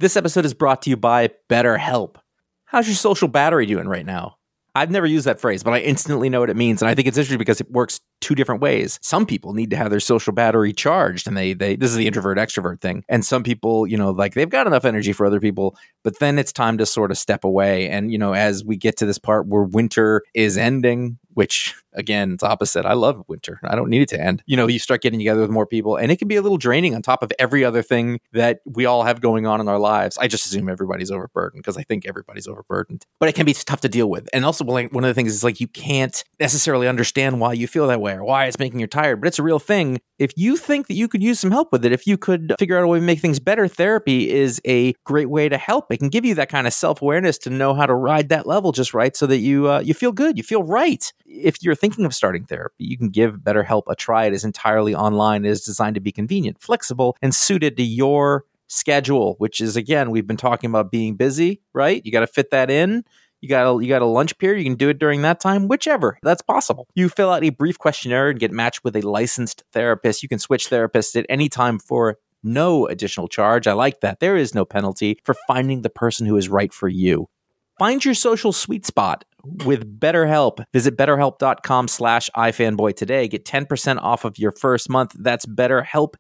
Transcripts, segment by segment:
This episode is brought to you by BetterHelp. How's your social battery doing right now? I've never used that phrase, but I instantly know what it means. And I think it's interesting because it works two different ways. Some people need to have their social battery charged, and they this is the introvert extrovert thing. And some people, like they've got enough energy for other people, but then it's time to sort of step away. And, as we get to this part where winter is ending, which again, it's opposite. I love winter. I don't need it to end. You start getting together with more people, and it can be a little draining on top of every other thing that we all have going on in our lives. I just assume everybody's overburdened because I think everybody's overburdened, but it can be tough to deal with. And also, one of the things is like you can't necessarily understand why you feel that way or why it's making you tired, but it's a real thing. If you think that you could use some help with it, if you could figure out a way to make things better, therapy is a great way to help. It can give you that kind of self-awareness to know how to ride that level just right so that you feel good, you feel right. If you're thinking of starting therapy, you can give BetterHelp a try. It is entirely online. It is designed to be convenient, flexible, and suited to your schedule, which is, again, we've been talking about being busy, right? You got to fit that in. You got a lunch period. You can do it during that time, whichever. That's possible. You fill out a brief questionnaire and get matched with a licensed therapist. You can switch therapists at any time for no additional charge. I like that. There is no penalty for finding the person who is right for you. Find your social sweet spot with BetterHelp. Visit BetterHelp.com/iFanboy today. Get 10% off of your first month. That's BetterHelp,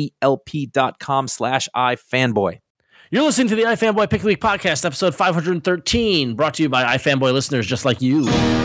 HELP.com/iFanboy. You're listening to the iFanboy Pick of the Week podcast, episode 513, brought to you by iFanboy listeners just like you.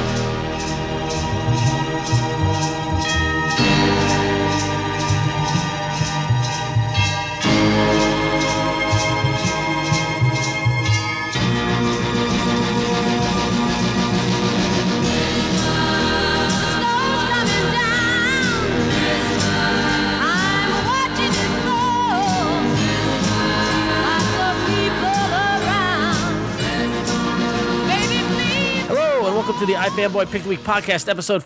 To the iFanboy Pick of the Week podcast, episode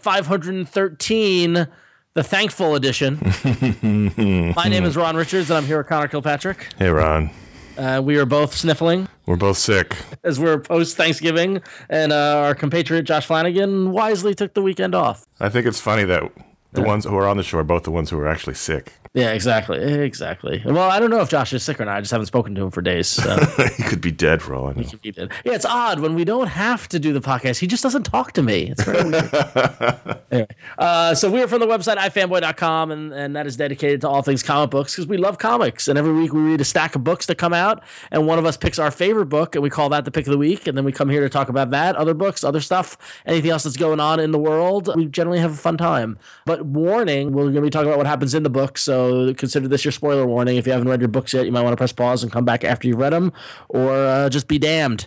513, the thankful edition. My name is Ron Richards, and I'm here with Connor Kilpatrick. Hey, Ron. We are both sniffling. We're both sick. As we're post-Thanksgiving, and our compatriot Josh Flanagan wisely took the weekend off. I think it's funny that the ones who are on the show are both the ones who are actually sick. Yeah, exactly. Well, I don't know if Josh is sick or not. I just haven't spoken to him for days. So. He could be dead for all I know. He could be dead. Yeah, it's odd. When we don't have to do the podcast, he just doesn't talk to me. It's very weird. Anyway, so we are from the website ifanboy.com, and that is dedicated to all things comic books because we love comics. And every week we read a stack of books that come out, and one of us picks our favorite book, and we call that the Pick of the Week. And then we come here to talk about that, other books, other stuff, anything else that's going on in the world. We generally have a fun time. But warning, we're going to be talking about what happens in the book, so consider this your spoiler warning. If you haven't read your books yet, you might want to press pause and come back after you've read them, or just be damned.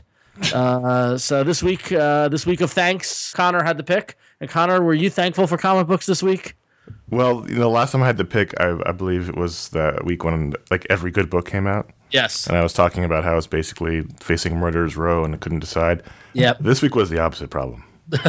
So this week of thanks, Connor had the pick. And Connor, were you thankful for comic books this week? Well, last time I had the pick, I believe it was the week when like every good book came out. Yes. And I was talking about how I was basically facing murderer's row and I couldn't decide. Yep. This week was the opposite problem.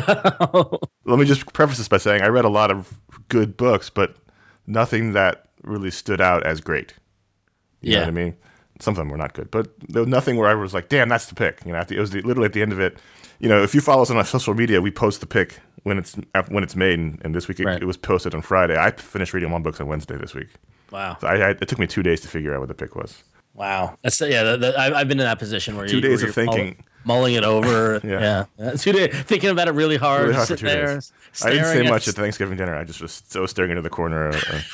Let me just preface this by saying I read a lot of good books, but nothing that really stood out as great. You know what I mean? Some of them were not good, but there was nothing where I was like, damn, that's the pick. It was literally at the end of it. If you follow us on our social media, we post the pick when it's made, and this week it was posted on Friday. I finished reading one book on Wednesday this week. Wow. So it took me 2 days to figure out what the pick was. Wow. That's I've been in that position where 2 days of thinking. Mulling it over. Yeah. 2 days thinking about it really hard. Really hard sitting for 2 there. days. I didn't say much at Thanksgiving dinner. I just was so staring into the corner.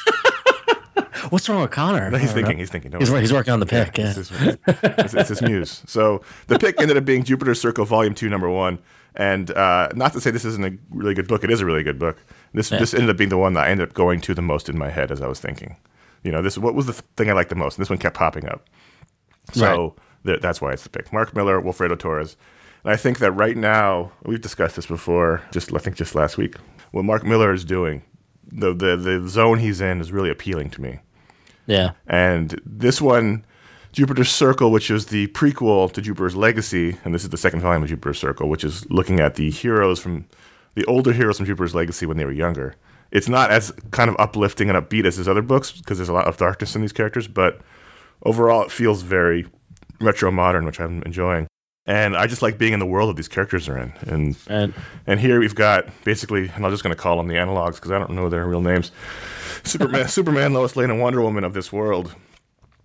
What's wrong with Connor? No, he's thinking. He's working on the pick. Yeah. It's his muse. So the pick ended up being Jupiter's Circle, Volume 2, Number 1. And not to say this isn't a really good book. It is a really good book. This ended up being the one that I ended up going to the most in my head as I was thinking. What was the thing I liked the most? And this one kept popping up. So that's why it's the pick. Mark Millar, Wilfredo Torres. And I think that right now, we've discussed this before, just last week, what Mark Millar is doing, the zone he's in is really appealing to me. Yeah. And this one, Jupiter's Circle, which is the prequel to Jupiter's Legacy, and this is the second volume of Jupiter's Circle, which is looking at the older heroes from Jupiter's Legacy when they were younger. It's not as kind of uplifting and upbeat as his other books because there's a lot of darkness in these characters, but overall it feels very retro modern, which I'm enjoying. And I just like being in the world that these characters are in. And here we've got basically, and I'm just going to call them the analogs because I don't know their real names, Superman, Lois Lane, and Wonder Woman of this world.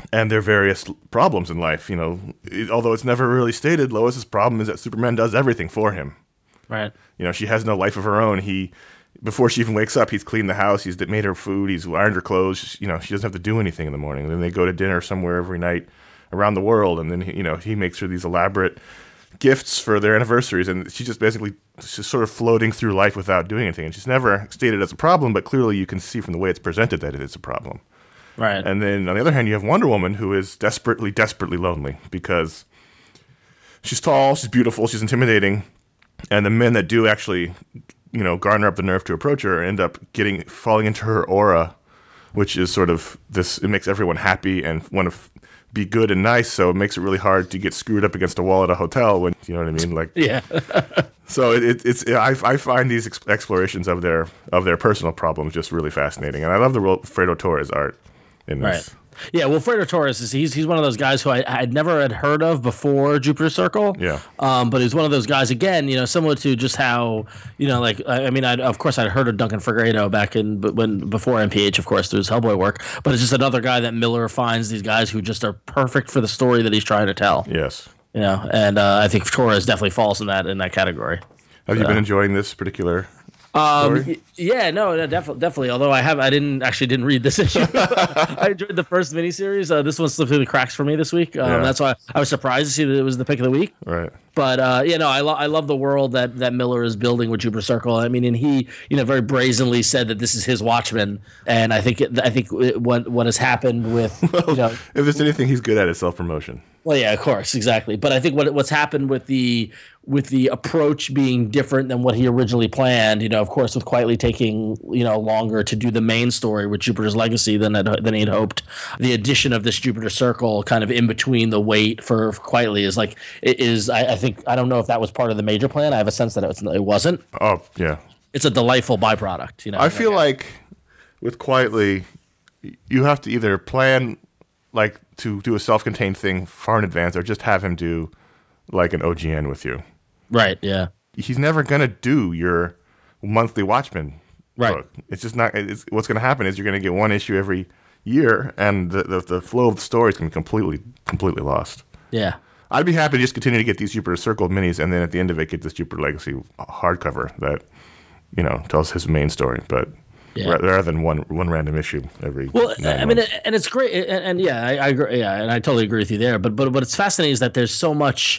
and their various problems in life. Although it's never really stated, Lois's problem is that Superman does everything for him. Right. She has no life of her own. Before she even wakes up, he's cleaned the house, he's made her food, he's ironed her clothes. She doesn't have to do anything in the morning. And then they go to dinner somewhere every night around the world, and then he makes her these elaborate gifts for their anniversaries, and she's just sort of floating through life without doing anything. And she's never stated as a problem, but clearly you can see from the way it's presented that it is a problem. Right. And then on the other hand, you have Wonder Woman, who is desperately, desperately lonely because she's tall, she's beautiful, she's intimidating, and the men that do actually, garner up the nerve to approach her end up falling into her aura, which is sort of this. It makes everyone happy and want to be good and nice, so it makes it really hard to get screwed up against a wall at a hotel when, you know what I mean? Like, yeah. So I find these explorations of their personal problems just really fascinating, and I love the Fredo Torres art in this. Right. Yeah, well, Fredo Torres he's one of those guys who I'd never had heard of before Jupiter Circle. Yeah. But he's one of those guys again, similar to just how of course I'd heard of Duncan Fegredo back before MPH, of course, through his Hellboy work. But it's just another guy that Miller finds these guys who just are perfect for the story that he's trying to tell. Yes. And I think Torres definitely falls in that category. Have you been enjoying this particular? Yeah, no, definitely. Although I didn't read this issue. I enjoyed the first miniseries. This one slipped through the cracks for me this week. That's why I was surprised to see that it was the pick of the week. Right. But I love the world that Miller is building with Jupiter Circle. I mean, and he very brazenly said that this is his Watchmen, and I think what has happened with if there's anything he's good at, it's self-promotion. Well, yeah, of course, exactly. But I think what's happened with the approach being different than what he originally planned, of course, with Quietly taking longer to do the main story with Jupiter's Legacy than he'd hoped. The addition of this Jupiter Circle kind of in between the wait for Quietly is I think I don't know if that was part of the major plan. I have a sense that it wasn't. Oh yeah, it's a delightful byproduct. I feel like with Quietly, you have to either plan to do a self-contained thing far in advance, or just have him do like an OGN with you. Right. Yeah. He's never gonna do your monthly Watchmen book. It's just not. What's gonna happen is you're gonna get one issue every year, and the flow of the story is gonna be completely lost. Yeah. I'd be happy to just continue to get these Jupiter Circle minis, and then at the end of it, get this Jupiter Legacy hardcover that tells his main story, but. Yeah. Rather than one random issue every. Well, I mean, and it's great, and yeah, I agree, yeah, and I totally agree with you there. But what's fascinating is that there's so much,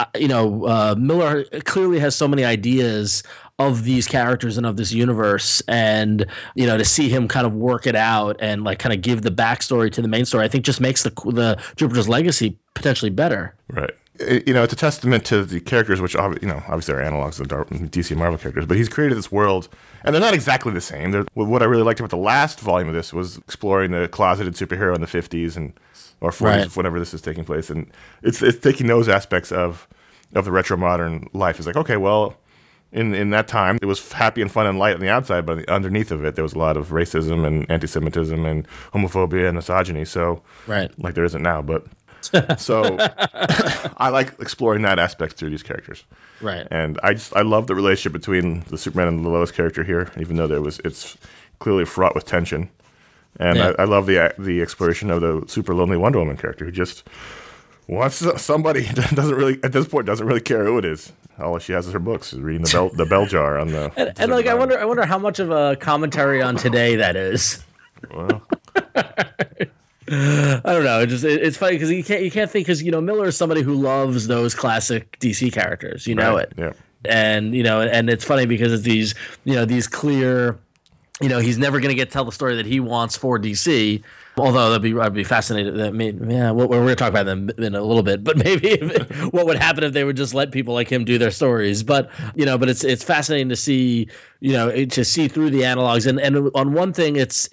Miller clearly has so many ideas of these characters and of this universe, and to see him kind of work it out and kind of give the backstory to the main story, I think just makes the Jupiter's Legacy potentially better. Right. It's a testament to the characters, which obviously are analogs of the DC and Marvel characters, but he's created this world, and they're not exactly the same. What I really liked about the last volume of this was exploring the closeted superhero in the 50s or 40s, right, whenever this is taking place, and it's taking those aspects of the retro modern life. It's like, okay, well, in that time, it was happy and fun and light on the outside, but underneath of it, there was a lot of racism and anti-Semitism and homophobia and misogyny. So, right, like there isn't now, but. So I like exploring that aspect through these characters, right? And I love the relationship between the Superman and the Lois character here, even though it's clearly fraught with tension. And yeah, I love the exploration of the super lonely Wonder Woman character who just wants somebody doesn't really care who it is. All she has is her books, is reading the bell jar on the. And I wonder how much of a commentary on today that is. Well. I don't know. It's funny because you can't think, because Miller is somebody who loves those classic DC characters. Know it. Yeah. And and it's funny because it's these these clear, he's never going to get to tell the story that he wants for DC. Although I'd be fascinated. We're going to talk about them in a little bit, but maybe what would happen if they would just let people like him do their stories. But but it's fascinating to see to see through the analogs, and on one thing it's.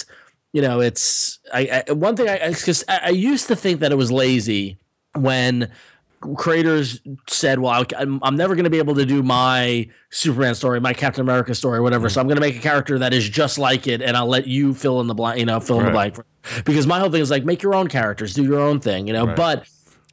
One thing because I used to think that it was lazy when creators said, well, I'm never going to be able to do my Superman story, my Captain America story, whatever. So I'm going to make a character that is just like it, and I'll let you fill in the blank, in the blank. Because my whole thing is make your own characters, do your own thing, Right. But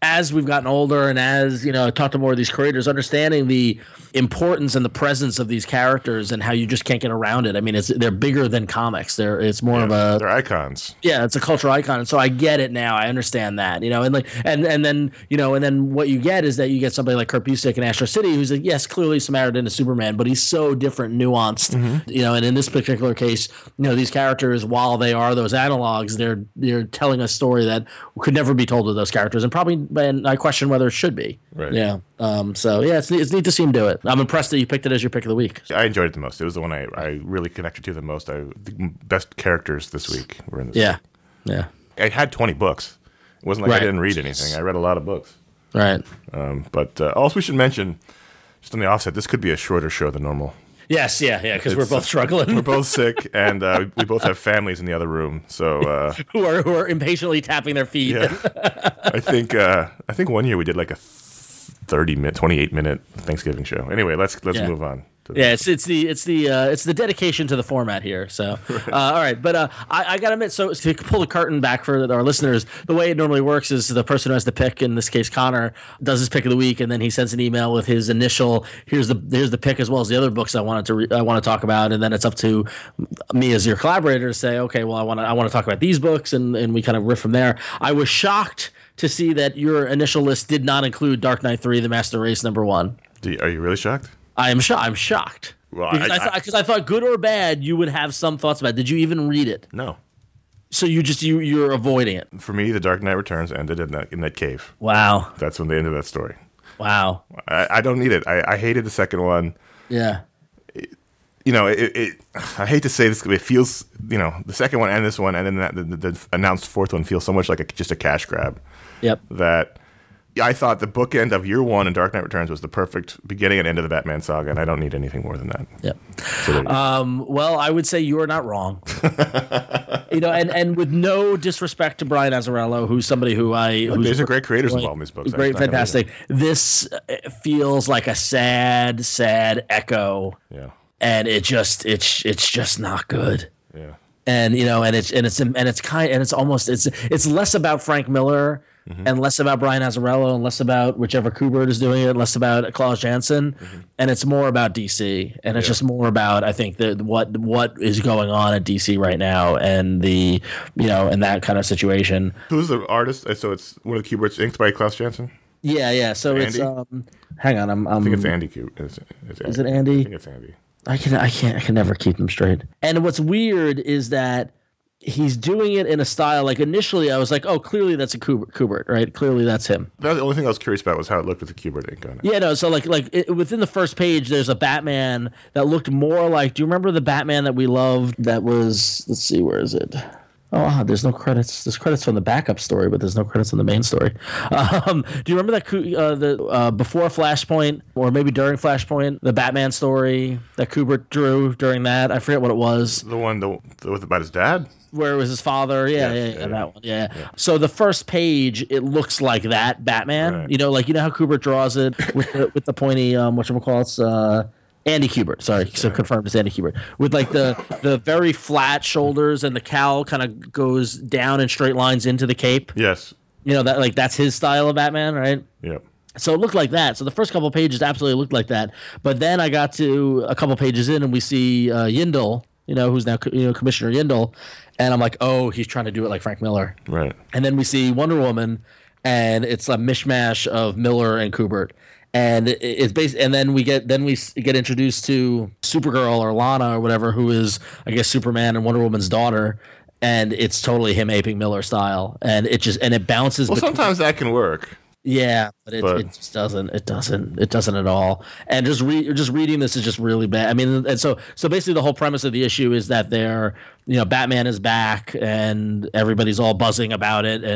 as we've gotten older and as, talk to more of these creators, understanding the importance and the presence of these characters and how you just can't get around it. I mean, they're bigger than comics. It's more of a, they're icons. Yeah, it's a cultural icon. And so I get it now. I understand that, and then what you get is that you get somebody like Kurt Busiek in Astro City, who's yes, clearly Samaritan is Superman, but he's so different, nuanced, and in this particular case, these characters, while they are those analogs, they're telling a story that could never be told with those characters, and I question whether it should be. Right. Yeah. It's neat to see him do it. I'm impressed that you picked it as your pick of the week. I enjoyed it the most. It was the one I really connected to the most. The best characters this week were in this. Yeah. Week. Yeah. I had 20 books. It wasn't like I didn't read anything. I read a lot of books. Right. But also we should mention, just on the offset, this could be a shorter show than normal. Yes, yeah, because we're both struggling. We're both sick, and we both have families in the other room, so who are impatiently tapping their feet. Yeah. I think one year we did like a 28-minute Thanksgiving show. Anyway, let's move on. Yeah, it's the dedication to the format here. So, all right, but I gotta admit, so to pull the curtain back for our listeners, the way it normally works is the person who has the pick, in this case Connor, does his pick of the week, and then he sends an email with his initial here's the pick as well as the other books I want to talk about, and then it's up to me as your collaborator to say, okay, well I want to talk about these books, and we kind of riff from there. I was shocked to see that your initial list did not include Dark Knight 3: The Master Race #1. Are you really shocked? I'm shocked. Well, because I thought, good or bad, you would have some thoughts about it. Did you even read it? No. So you're avoiding it. For me, The Dark Knight Returns ended in that cave. Wow. That's when they ended that story. Wow. I don't need it. I hated the second one. Yeah. I hate to say this, it feels, the second one and this one, and then the announced fourth one feels so much like just a cash grab. Yep. That I thought the bookend of year one and Dark Knight Returns was the perfect beginning and end of the Batman saga, and I don't need anything more than that. Yep. So well, I would say you are not wrong. And with no disrespect to Brian Azzarello, who's somebody there's a great creators involved in these books. Great, fantastic. This feels like a sad echo. Yeah. And it's just not good. Yeah. And it's less about Frank Miller and less about Brian Azzarello and less about whichever Kubert is doing it, and less about Klaus Janson, and it's more about DC, and it's just more about, I think, what is going on at DC right now, and and that kind of situation. Who's the artist? So it's one of the Kuberts inked by Klaus Janson. Yeah. So Andy? It's hang on, I think it's Andy Kubert. Is it Andy? I think it's Andy. I can never keep them straight. And what's weird is that he's doing it in a style, like initially I was like, oh, clearly that's a Kubert, right? Clearly that's him. The only thing I was curious about was how it looked with the Kubert ink on it. Yeah, no, so within the first page, there's a Batman that looked more like, do you remember the Batman that we loved that was, let's see, where is it? Oh, there's no credits. There's credits from the backup story, but there's no credits on the main story. Do you remember that before Flashpoint, or maybe during Flashpoint, the Batman story that Kubert drew during that? I forget what it was. The one about his dad? Where it was his father. Yeah, that one. Yeah. So the first page, it looks like that Batman. Right. You know how Kubert draws it with the pointy, whatchamacallits, Andy Kubert, sorry. So confirmed it's Andy Kubert. With like the very flat shoulders, and the cowl kind of goes down in straight lines into the cape. Yes. That's his style of Batman, right? Yep. So it looked like that. So the first couple of pages absolutely looked like that. But then I got to a couple pages in, and we see Yindel, who's now Commissioner Yindel, and I'm like, oh, he's trying to do it like Frank Miller. Right. And then we see Wonder Woman, and it's a mishmash of Miller and Kubert. And it's based, and then we get introduced to Supergirl, or Lana or whatever, who is, I guess, Superman and Wonder Woman's daughter, and it's totally him aping Miller style, and it bounces. Well, sometimes that can work. Yeah, but it just doesn't. It doesn't at all. And just reading this is just really bad. I mean, and so basically the whole premise of the issue is that Batman is back and everybody's all buzzing about it,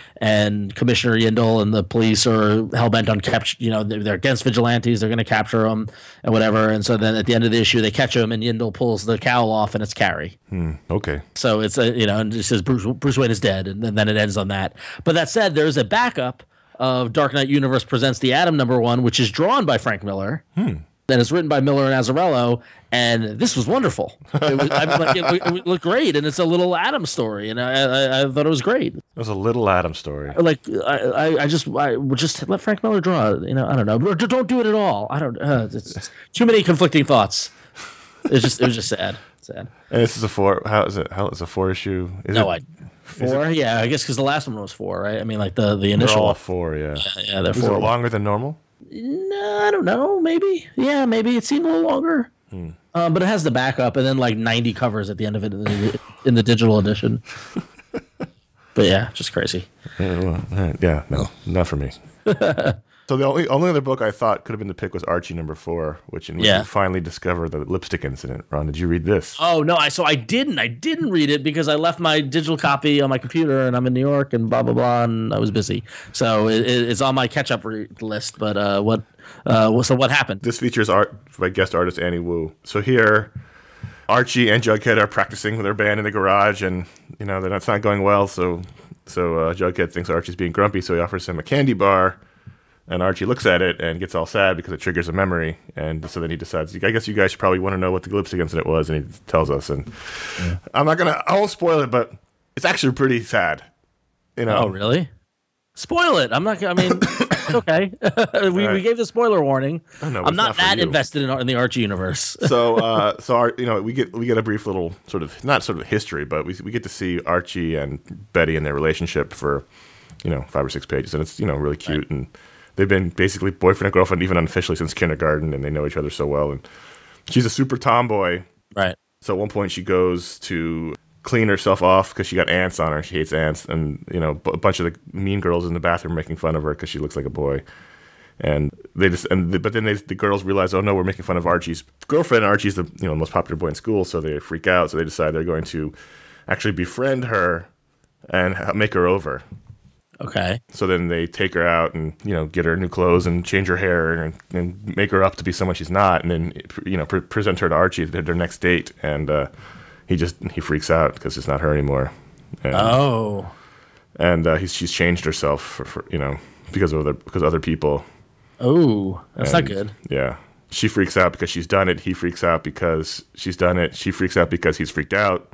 and Commissioner Yindel and the police are hell bent on capture. They're against vigilantes. They're going to capture him and whatever. And so then at the end of the issue, they catch him, and Yindel pulls the cowl off, and it's Carrie. Okay. So it's and it says Bruce Wayne is dead, and then it ends on that. But that said, there's a backup of Dark Knight Universe Presents the Atom #1, which is drawn by Frank Miller. And it's written by Miller and Azzarello, and this was wonderful. It looked great, and it's a little Adam story, and I thought it was great. It was a little Adam story. Like I would just let Frank Miller draw it. I don't know. Don't do it at all. I don't. It's too many conflicting thoughts. It was just sad. Sad. And this is a 4. How is it? How is a 4 issue? Four? Yeah, I guess because the last one was 4, right? I mean, like the initial. They're all 4, yeah. Yeah, they're 4. Is it longer than normal? No, I don't know. Maybe. Yeah, maybe it seemed a little longer. But it has the backup and then like 90 covers at the end of it in the digital edition. But yeah, just crazy. Yeah, no, not for me. So the only other book I thought could have been the pick was Archie #4, which in which you finally discover the lipstick incident. Ron, did you read this? Oh no, I didn't read it because I left my digital copy on my computer and I'm in New York and blah blah blah and I was busy. So it's on my catch up list. But so what happened? This features art by guest artist Annie Wu. So here, Archie and Jughead are practicing with their band in the garage, and that's not going well. So Jughead thinks Archie's being grumpy, so he offers him a candy bar. And Archie looks at it and gets all sad because it triggers a memory. And so then he decides, I guess you guys should probably want to know what the lipstick incident was. And he tells us. And I won't spoil it, but it's actually pretty sad. Oh, really? Spoil it. I'm not, I mean, it's okay. We gave the spoiler warning. I'm not that invested in the Archie universe. So we get a brief little not sort of history, but we get to see Archie and Betty and their relationship for, 5 or 6 pages. And it's, really cute. Right. And they've been basically boyfriend and girlfriend, even unofficially, since kindergarten, and they know each other so well. And she's a super tomboy. Right. So at one point she goes to clean herself off because she got ants on her. She hates ants. And, a bunch of the mean girls in the bathroom making fun of her because she looks like a boy. And but then the girls realize, oh no, we're making fun of Archie's girlfriend. Archie's the most popular boy in school, so they freak out. So they decide they're going to actually befriend her and make her over. Okay. So then they take her out and, get her new clothes and change her hair and make her up to be someone she's not. And then, present her to Archie at their next date. And he freaks out because it's not her anymore. And she's changed herself for because of other people. Oh, that's not good. Yeah. She freaks out because she's done it. He freaks out because she's done it. She freaks out because he's freaked out.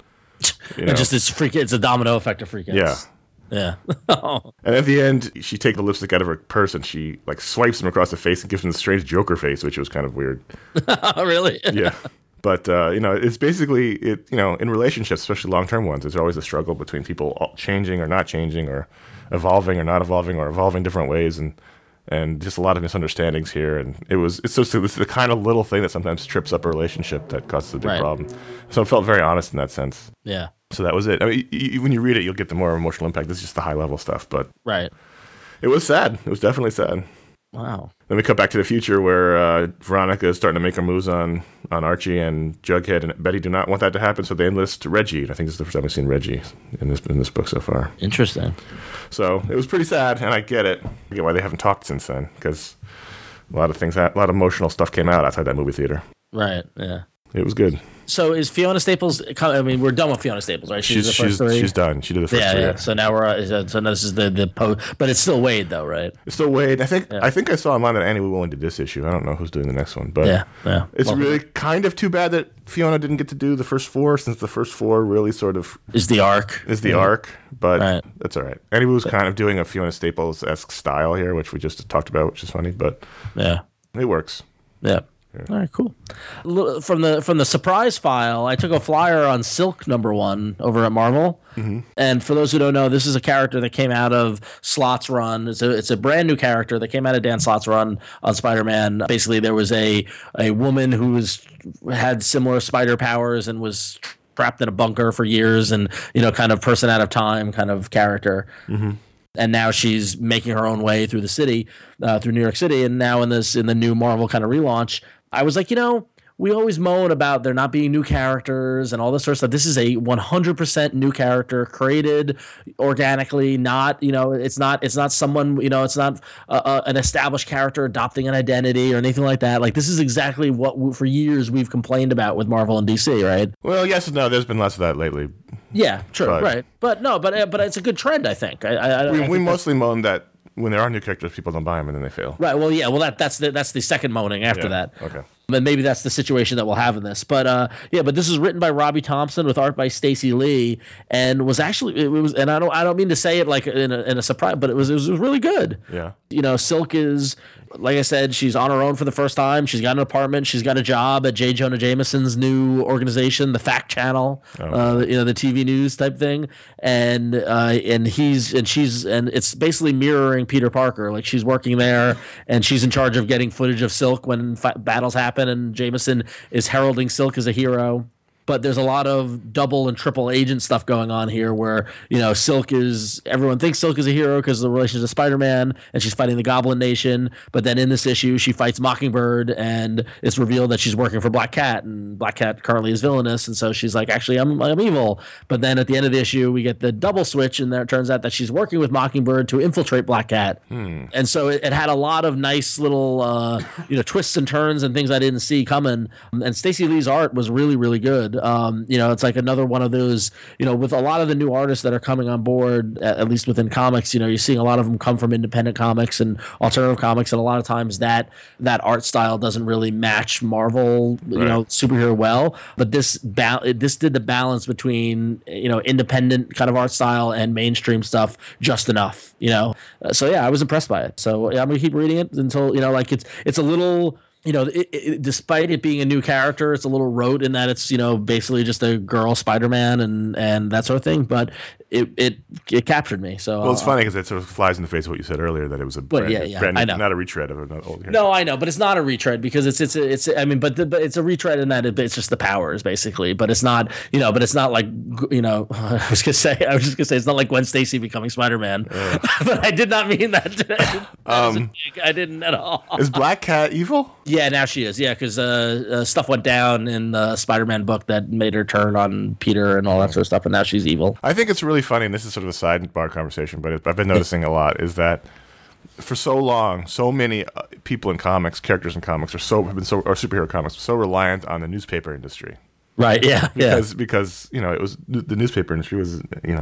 It's a domino effect of freak outs. Yeah. Yeah. And at the end, she takes the lipstick out of her purse and she swipes him across the face and gives him the strange Joker face, which was kind of weird. Really? Yeah. But, it's basically, in relationships, especially long-term ones, there's always a struggle between people changing or not changing or evolving or not evolving or evolving different ways and just a lot of misunderstandings here. And it's the kind of little thing that sometimes trips up a relationship that causes a big problem. So it felt very honest in that sense. Yeah. So that was it. I mean, when you read it, you'll get the more emotional impact. This is just the high-level stuff, but it was sad. It was definitely sad. Wow. Then we cut back to the future where Veronica is starting to make her moves on Archie, and Jughead and Betty do not want that to happen, so they enlist Reggie. And I think this is the first time I've seen Reggie in this book so far. Interesting. So it was pretty sad, and I get it. I get why they haven't talked since then, because a lot of emotional stuff came out outside that movie theater. Right, yeah. It was good. So is Fiona Staples? I mean, we're done with Fiona Staples, right? She's done. She did the first three. Yeah. So now so now this is the post, but it's still Wade, though, right? It's still Wade. I think I saw online that Annie Wu did this issue. I don't know who's doing the next one, but it's really kind of too bad that Fiona didn't get to do the first 4, since the first 4 really sort of is the arc. But that's all right. Annie Wu's kind of doing a Fiona Staples-esque style here, which we just talked about, which is funny, but it works. Yeah. All right, cool. From the surprise file, I took a flyer on Silk #1 over at Marvel. Mm-hmm. And for those who don't know, this is a character that came out of Slott's run. It's a brand new character that came out of Dan Slott's run on Spider-Man. Basically, there was a woman who had similar spider powers and was trapped in a bunker for years, and kind of person out of time kind of character. Mm-hmm. And now she's making her own way through the city, through New York City. And now in the new Marvel kind of relaunch, I was like, we always moan about there not being new characters and all this sort of stuff. This is a 100% new character created organically. Not, it's not someone, it's not an established character adopting an identity or anything like that. Like, this is exactly what for years we've complained about with Marvel and DC, right? Well, yes and no. There's been less of that lately. Yeah, true, right. But it's a good trend, I think. We mostly moan that when there are new characters, people don't buy them and then they fail. Right. Well, yeah. Well, that's the second moaning after that. Okay. And maybe that's the situation that we'll have in this. But but this is written by Robbie Thompson with art by Stacey Lee, and was actually it was. And I don't mean to say it like in a surprise, but it was really good. Yeah. Silk is, like I said, she's on her own for the first time. She's got an apartment. She's got a job at J. Jonah Jameson's new organization, the Fact Channel, the TV news type thing. And it's basically mirroring Peter Parker. Like, she's working there, and she's in charge of getting footage of Silk when battles happen. And Jameson is heralding Silk as a hero. But there's a lot of double and triple agent stuff going on here where, everyone thinks Silk is a hero because of the relation to Spider-Man, and she's fighting the Goblin Nation. But then in this issue, she fights Mockingbird, and it's revealed that she's working for Black Cat, and Black Cat currently is villainous. And so she's like, actually, I'm evil. But then at the end of the issue, we get the double switch, and there it turns out that she's working with Mockingbird to infiltrate Black Cat. And so it had a lot of nice little, twists and turns and things I didn't see coming. And Stacey Lee's art was really, really good. It's like another one of those, with a lot of the new artists that are coming on board, at least within comics, you're seeing a lot of them come from independent comics and alternative comics. And a lot of times that art style doesn't really match Marvel, superhero well. But this did the balance between, independent kind of art style and mainstream stuff just enough, So yeah, I was impressed by it. So I'm going to keep reading it until, it's a little... despite it being a new character, it's a little rote in that it's, basically just a girl Spider-Man and that sort of thing. But it captured me. So it's funny because it sort of flies in the face of what you said earlier, that it was a brand new, not a retread of an old character. No, I know, but it's not a retread because it's but it's a retread in that it's just the powers basically. But it's not, but it's not like, I was just gonna say it's not like Gwen Stacy becoming Spider-Man. But I did not mean that. I didn't at all. Is Black Cat evil? Yeah, now she is. Yeah, because stuff went down in the Spider-Man book that made her turn on Peter and all that sort of stuff, and now she's evil. I think it's really funny, and this is sort of a sidebar conversation, but I've been noticing a lot, is that for so long, so many people in comics, characters in comics, or superhero comics, so reliant on the newspaper industry. Right. Yeah. Because it was the newspaper industry was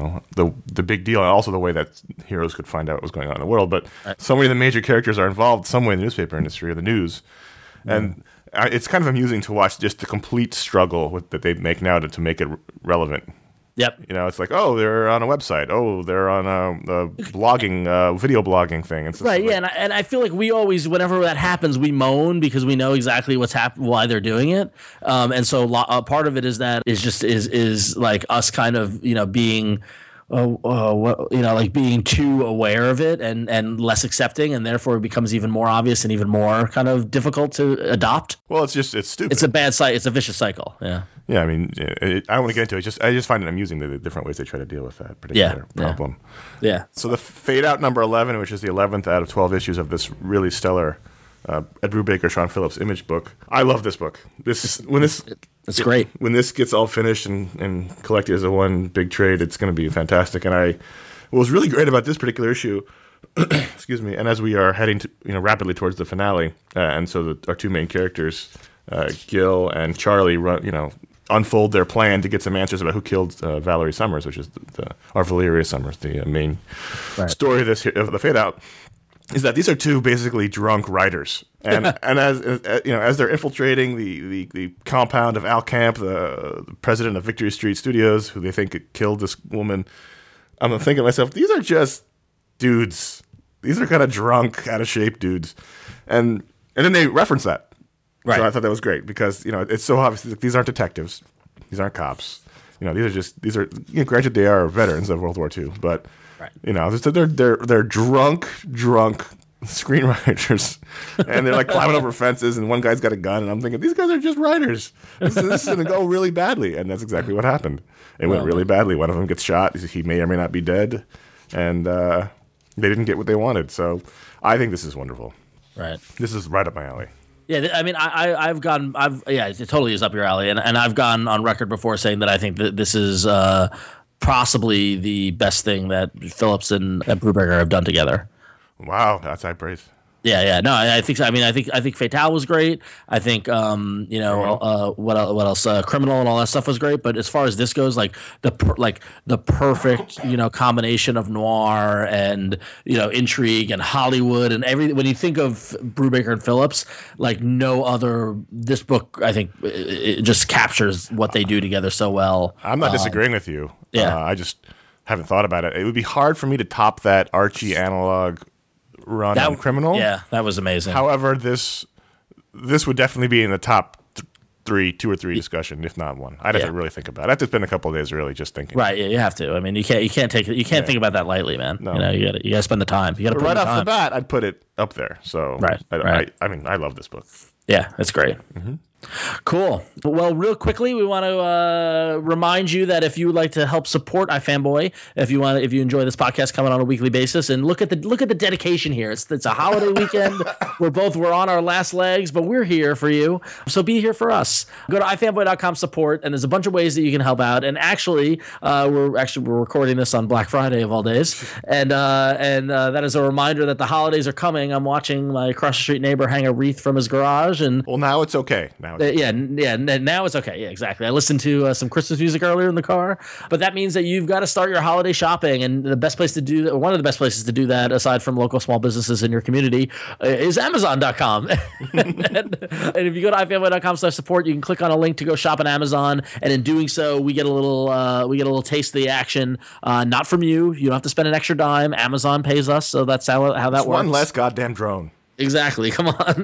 the big deal, and also the way that heroes could find out what was going on in the world. But so many of the major characters are involved some way in the newspaper industry or the news, and it's kind of amusing to watch just the complete struggle that they make now to make it relevant. Yep. It's like, oh, they're on a website. Oh, they're on a blogging, video blogging thing. It's right. Yeah, and I feel like we always, whenever that happens, we moan because we know exactly what's why they're doing it. And so part of it is like us kind of being. Being too aware of it and less accepting, and therefore it becomes even more obvious and even more kind of difficult to adopt. Well, it's stupid. It's a bad cycle. It's a vicious cycle. Yeah. Yeah. I mean, I don't want to get into it. I just find it amusing the different ways they try to deal with that particular problem. Yeah. So the Fade Out number 11, which is the 11th out of 12 issues of this really stellar Ed Brubaker, Sean Phillips image book. I love this book. It's great. When this gets all finished and collected as a one big trade, it's going to be fantastic. And what was really great about this particular issue, excuse me, and as we are heading to rapidly towards the finale, and so our two main characters, Gil and Charlie, unfold their plan to get some answers about who killed Valerie Summers, which is Valeria Summers, the main story of the Fade Out. Is that these are two basically drunk writers, and as they're infiltrating the compound of Al Camp, the president of Victory Street Studios, who they think killed this woman, I'm thinking to myself, these are just dudes. These are kind of drunk, out of shape dudes, and then they reference that. Right. So I thought that was great because it's so obvious that these aren't detectives, these aren't cops. These are granted they are veterans of World War II, but. Right. They're drunk screenwriters, and they're like climbing over fences, and one guy's got a gun, and I'm thinking these guys are just writers. This is going to go really badly, and that's exactly what happened. It went really badly. One of them gets shot. He may or may not be dead, and they didn't get what they wanted. So I think this is wonderful. Right. This is right up my alley. Yeah, I mean, it totally is up your alley, and I've gone on record before saying that I think that this is. Possibly the best thing that Phillips and Brubaker have done together. Wow, that's high praise. Yeah. No, I think so. I mean, I think Fatale was great. I think, what else? Criminal and all that stuff was great. But as far as this goes, like the perfect, combination of noir and intrigue and Hollywood and everything. When you think of Brubaker and Phillips, like no other, this book I think it just captures what they do together so well. I'm not disagreeing with you. Yeah. I just haven't thought about it. It would be hard for me to top that Archie analog run on Criminal. Yeah, that was amazing. However, this would definitely be in the top two or three discussion, if not one. I'd have to really think about it. I have to spend a couple of days really just thinking. Right, yeah, you have to. I mean, you can't think about that lightly, man. No. You got to spend the time. You got to put right off time. the bat, I'd put it up there. So right. I mean, I love this book. Yeah, it's great. Mm-hmm. Cool. Well, real quickly, we want to remind you that if you would like to help support iFanboy, if you enjoy this podcast coming on a weekly basis, and look at the dedication here. It's a holiday weekend. We're on our last legs, but we're here for you. So be here for us. Go to ifanboy.com support, and there's a bunch of ways that you can help out. And actually, we're recording this on Black Friday of all days, and that is a reminder that the holidays are coming. I'm watching my across the street neighbor hang a wreath from his garage, and well, now it's okay. Now it's okay. Yeah, exactly. I listened to some Christmas music earlier in the car, but that means that you've got to start your holiday shopping, and the best place to do that, one of the best places to do that, aside from local small businesses in your community, is Amazon.com. and if you go to ifanboy.com/support, you can click on a link to go shop on Amazon, and in doing so, we get a little taste of the action. Not from you. You don't have to spend an extra dime. Amazon pays us, so that's how that works. One less goddamn drone. Exactly. Come on.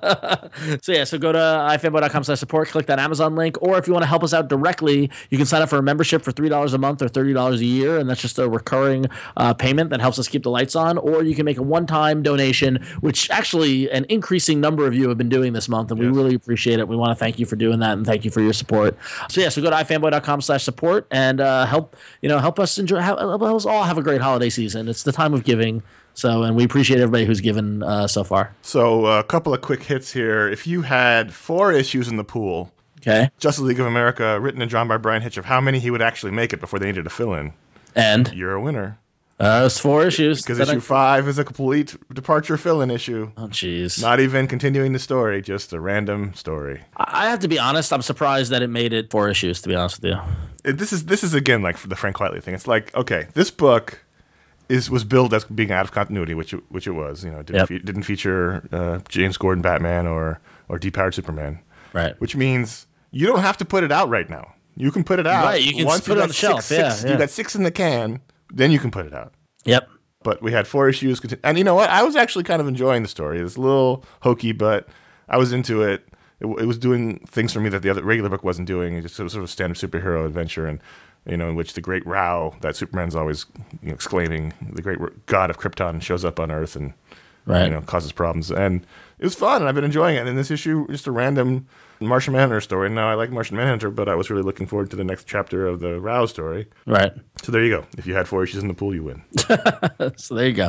So go to ifanboy.com/support, click that Amazon link, or if you want to help us out directly, you can sign up for a membership for $3 a month or $30 a year, and that's just a recurring payment that helps us keep the lights on. Or you can make a one-time donation, which actually an increasing number of you have been doing this month, and we really appreciate it. We want to thank you for doing that, and thank you for your support. So go to ifanboy.com/support and help us help us all have a great holiday season. It's the time of giving. So, and we appreciate everybody who's given so far. So, a couple of quick hits here. If you had 4 issues in the pool, okay, Justice League of America, written and drawn by Brian Hitch, of how many he would actually make it before they needed a fill-in, and you're a winner. It's 4 issues. Because issue 5 is a complete departure fill-in issue. Oh, jeez. Not even continuing the story, just a random story. I have to be honest. I'm surprised that it made it 4 issues. To be honest with you, this is again like the Frank Quitely thing. It's like, okay, this book was billed as being out of continuity, which it was. Didn't feature James Gordon Batman or depowered Superman. Right. Which means you don't have to put it out right now. You can put it out. Right. You can once put it on the shelf. You got 6 in the can, then you can put it out. Yep. But we had 4 issues, and you know what? I was actually kind of enjoying the story. It's a little hokey, but I was into it. It was doing things for me that the other regular book wasn't doing. It was sort of standard superhero adventure, and in which the great Rao that Superman's always exclaiming, the great god of Krypton, shows up on Earth and causes problems. And it was fun, and I've been enjoying it. And in this issue, just a random Martian Manhunter story. Now, I like Martian Manhunter, but I was really looking forward to the next chapter of the Rao story. Right. So there you go. If you had 4 issues in the pool, you win. So there you go.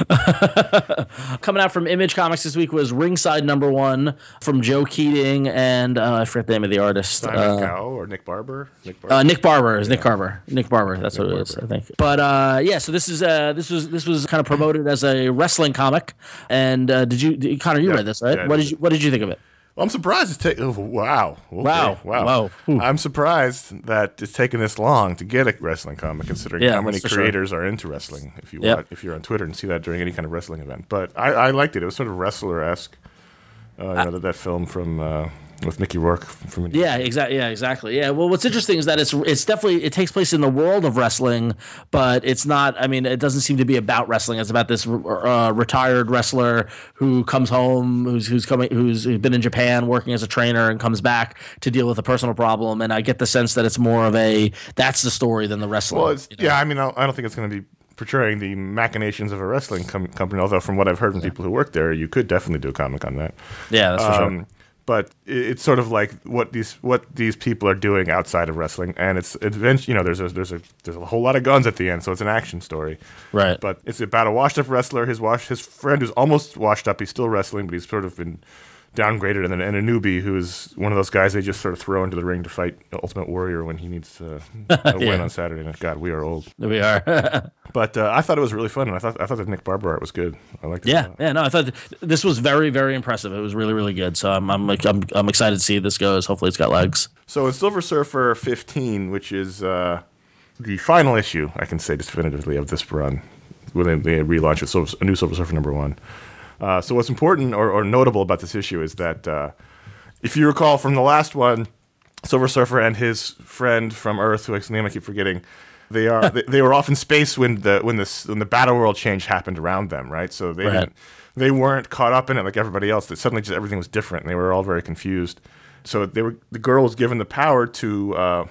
Coming out from Image Comics this week was Ringside #1 from Joe Keating and I forget the name of the artist. Simon Cowell or Nick Barber? Nick Barber is Nick Carver. Nick Barber. That's what it is, I think. But so this was kind of promoted as a wrestling comic. And Connor, you read this, right? Yeah, What did you think of it? Well, I'm surprised it's taken. Wow. Okay. Wow. I'm surprised that it's taken this long to get a wrestling comic, considering how many creators are into wrestling. If you're on Twitter and see that during any kind of wrestling event, but I liked it. It was sort of wrestler-esque. That film from with Mickey Rourke from exactly. Yeah. Well, what's interesting is that it's definitely, it takes place in the world of wrestling, but it's not. I mean, it doesn't seem to be about wrestling. It's about this retired wrestler who comes home, who's been in Japan working as a trainer and comes back to deal with a personal problem. And I get the sense that it's more of that's the story than the wrestling. Well, I mean, I don't think it's going to be portraying the machinations of a wrestling company. Although, from what I've heard from people who work there, you could definitely do a comic on that. Yeah, that's for sure. But it's sort of like what these people are doing outside of wrestling, and it's there's a whole lot of guns at the end, so it's an action story, right? But it's about a washed up wrestler, his friend who's almost washed up. He's still wrestling, but he's sort of been downgraded, and a newbie who is one of those guys they just sort of throw into the ring to fight Ultimate Warrior when he needs to win on Saturday night. God, we are old. We are. But I thought it was really fun, and I thought that Nick Barber art was good. I liked it. Yeah. No, I thought this was very, very impressive. It was really, really good. So I'm excited to see how this goes. Hopefully, it's got legs. So in Silver Surfer 15, which is the final issue, I can say definitively of this run, when they relaunch a new Silver Surfer #1. So what's important or notable about this issue is that if you recall from the last one, Silver Surfer and his friend from Earth, whose name I keep forgetting, they were off in space when the battle world change happened around them, right? So they weren't caught up in it like everybody else. That suddenly just everything was different, and they were all very confused. So the girl was given the power to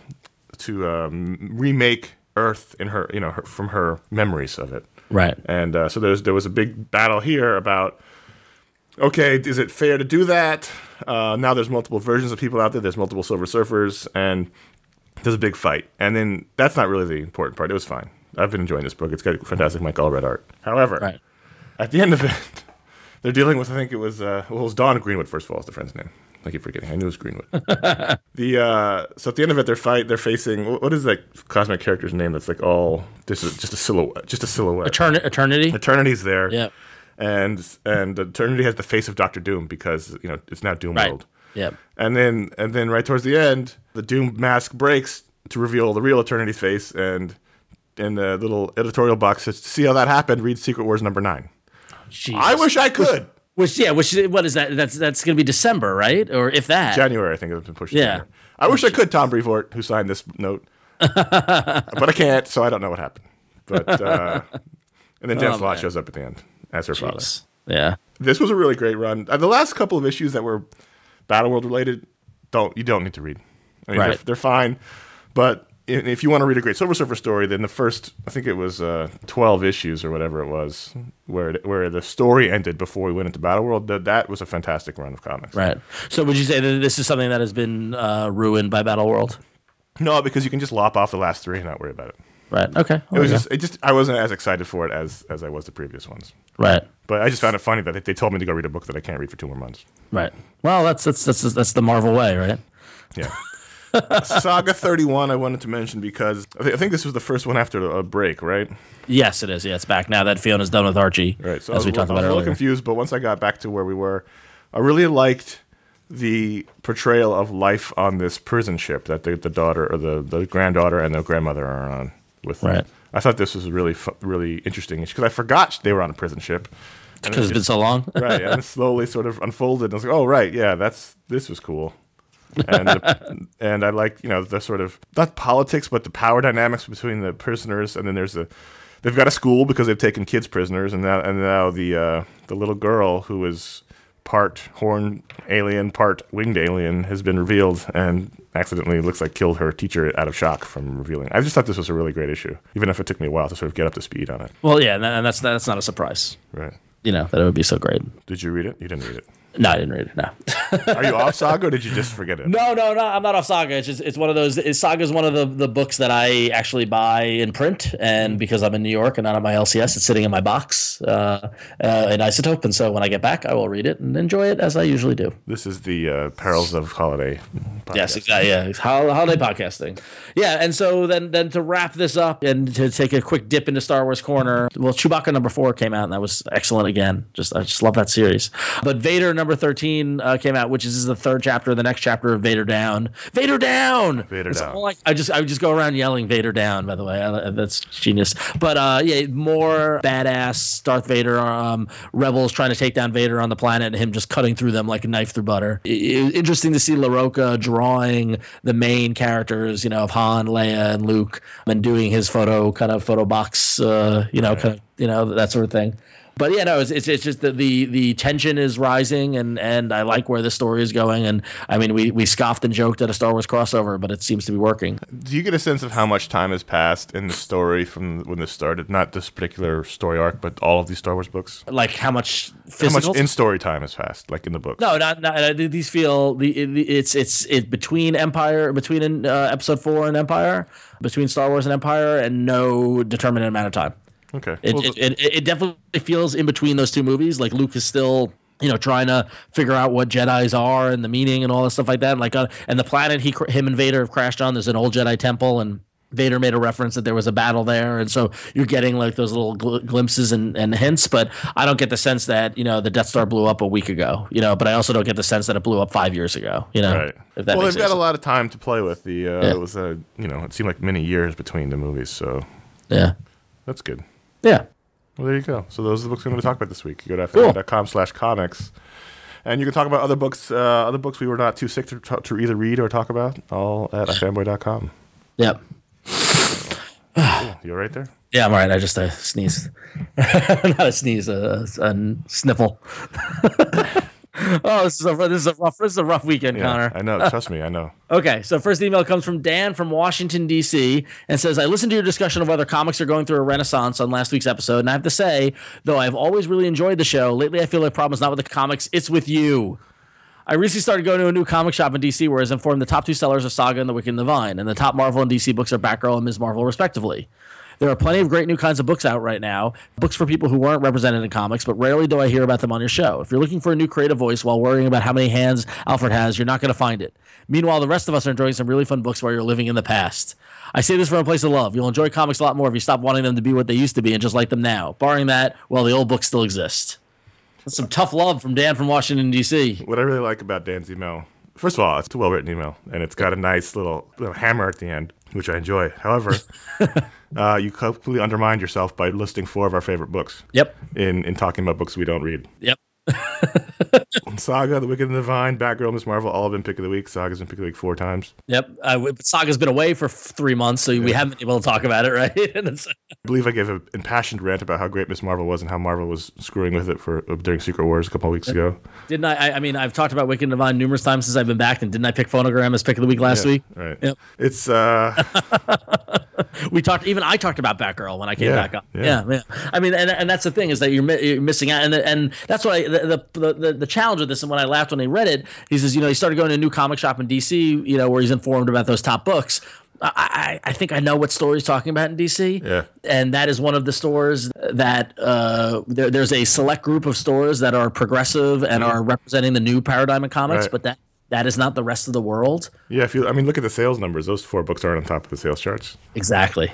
remake Earth in her from her memories of it. Right. And so there was a big battle here about, okay, is it fair to do that? Now there's multiple versions of people out there. There's multiple Silver Surfers, and there's a big fight. And then that's not really the important part. It was fine. I've been enjoying this book. It's got fantastic Mike Allred art. However, at the end of it, they're dealing with, I think it was Dawn Greenwood, first of all, is the friend's name. I keep forgetting. I knew it was Greenwood. So at the end of it, they're facing, what is that cosmic character's name that's like all, this is just a silhouette. Eternity? Eternity's there. Yeah. And Eternity has the face of Doctor Doom because, it's now Doom World. Yeah. And then right towards the end, the Doom mask breaks to reveal the real Eternity's face, and in the little editorial box says, to see how that happened, read Secret Wars #9. Jesus. I wish I could. What is that? That's going to be December, right? Or if that. January, I think it's been pushed. Yeah. January. I wish I could, Tom Brevoort, who signed this note. But I can't, so I don't know what happened. But and then Jen Slott shows up at the end as her father. Yeah. This was a really great run. The last couple of issues that were Battleworld related, you don't need to read. I mean, they're fine. But if you want to read a great Silver Surfer story, then the first, I think it was 12 issues or whatever it was, where the story ended before we went into Battleworld, that was a fantastic run of comics. Right. So would you say that this is something that has been ruined by Battleworld? No, because you can just lop off the last 3 and not worry about it. Right. Okay. I wasn't as excited for it as I was the previous ones. Right. But I just found it funny that they told me to go read a book that I can't read for 2 more months. Right. Well, that's the Marvel way, right? Yeah. Saga 31 I wanted to mention because I think this was the first one after a break, right? Yes, it is. Yeah, it's back now that Fiona's done with Archie, right. So as we talked about earlier. I was a little confused, but once I got back to where we were, I really liked the portrayal of life on this prison ship that the daughter or the granddaughter and the grandmother are on. Right. I thought this was really interesting because I forgot they were on a prison ship. Because it's been so long. Right, and it slowly sort of unfolded. And I was like, oh, right, yeah, this was cool. And I like, the sort of, not politics, but the power dynamics between the prisoners. And then they've got a school because they've taken kids prisoners. And now the little girl who is part horned alien, part winged alien has been revealed and accidentally looks like killed her teacher out of shock from revealing. I just thought this was a really great issue, even if it took me a while to sort of get up to speed on it. Well, yeah, and that's not a surprise. Right. That it would be so great. Did you read it? You didn't read it. No, I didn't read it. No. Are you off Saga, or did you just forget it? No. I'm not off Saga. It's one of those. Saga is one of the books that I actually buy in print, and because I'm in New York and not on my LCS, it's sitting in my box in Isotope. And so when I get back, I will read it and enjoy it as I usually do. This is the perils of holiday podcasting. Yes, exactly. Yeah, holiday podcasting. Yeah, and so then to wrap this up and to take a quick dip into Star Wars Corner. Well, Chewbacca #4 came out, and that was excellent again. I just love that series. But Vader number 13 came out, which is the 3rd chapter, the next chapter of Vader Down. Vader Down! Vader Down. I would just go around yelling Vader Down, by the way. That's genius. But more badass Darth Vader, rebels trying to take down Vader on the planet and him just cutting through them like a knife through butter. Interesting to see LaRocca drawing the main characters, of Han, Leia, and Luke, and doing his photo box, that sort of thing. But yeah, no, it's just that the tension is rising, and I like where the story is going. And I mean, we scoffed and joked at a Star Wars crossover, but it seems to be working. Do you get a sense of how much time has passed in the story from when this started? Not this particular story arc, but all of these Star Wars books. Like how much in story time has passed, like in the books? No, not these feel it's between Episode 4 and Empire, between Star Wars and Empire, and no determinate amount of time. Okay. It definitely feels in between those two movies. Like Luke is still trying to figure out what Jedis are and the meaning and all this stuff like that. And the planet him and Vader have crashed on, there's an old Jedi temple, and Vader made a reference that there was a battle there. And so you're getting like those little glimpses and hints, but I don't get the sense that, the Death Star blew up a week ago, but I also don't get the sense that it blew up 5 years ago, Right. If that well, makes they've got sense. a lot of time to play with. It was it seemed like many years between the movies. So Yeah. that's good. Yeah. Well, there you go. So those are the books we're going to talk about this week. You go to fbi.com/comics. And you can talk about other books we were not too sick to either read or talk about, all at ifanboy.com. Yep. Cool. You all right there? Yeah, I'm all right. I just sneezed. Not a sneeze, a sniffle. Oh, this is a rough weekend, Yeah, Connor. I know. Trust me, I know. Okay, so first email comes from Dan from Washington, D.C. and says, I listened to your discussion of whether comics are going through a renaissance on last week's episode, and I have to say, though I've always really enjoyed the show, lately I feel like the problem is not with the comics, it's with you. I recently started going to a new comic shop in DC where I was informed the top 2 sellers are Saga and The Wicked and the Vine, and the top Marvel and DC books are Batgirl and Ms. Marvel, respectively. There are plenty of great new kinds of books out right now, books for people who weren't represented in comics, but rarely do I hear about them on your show. If you're looking for a new creative voice while worrying about how many hands Alfred has, you're not going to find it. Meanwhile, the rest of us are enjoying some really fun books while you're living in the past. I say this from a place of love. You'll enjoy comics a lot more if you stop wanting them to be what they used to be and just like them now. Barring that, well, the old books still exist. That's some tough love from Dan from Washington, D.C. What I really like about Dan's email, first of all, it's a well-written email, and it's got a nice little hammer at the end, which I enjoy. However, you completely undermined yourself by listing 4 of our favorite books. Yep. In talking about books we don't read. Yep. Saga, The Wicked and the Vine, Batgirl, Ms. Marvel, all have been pick of the week. Saga's been pick of the week 4 times. Yep. Saga's been away for 3 months, so we haven't been able to talk about it, right? I believe I gave an impassioned rant about how great Ms. Marvel was and how Marvel was screwing with it during Secret Wars a couple of weeks ago. Didn't I mean, I've talked about Wicked and Divine numerous times since I've been back, and didn't I pick Phonogram as pick of the week last week? Right. Yep. It's I talked about Batgirl when I came back up. Yeah. Yeah. I mean, and that's the thing, is that you're missing out, and that's what the challenge with this. And when I laughed when he read it, he says, he started going to a new comic shop in DC, where he's informed about those top books. I think I know what store he's talking about in DC. Yeah. And that is one of the stores that there's a select group of stores that are progressive and are representing the new paradigm in comics, Right. but that is not the rest of the world. Yeah, look at the sales numbers. Those 4 books aren't on top of the sales charts. Exactly.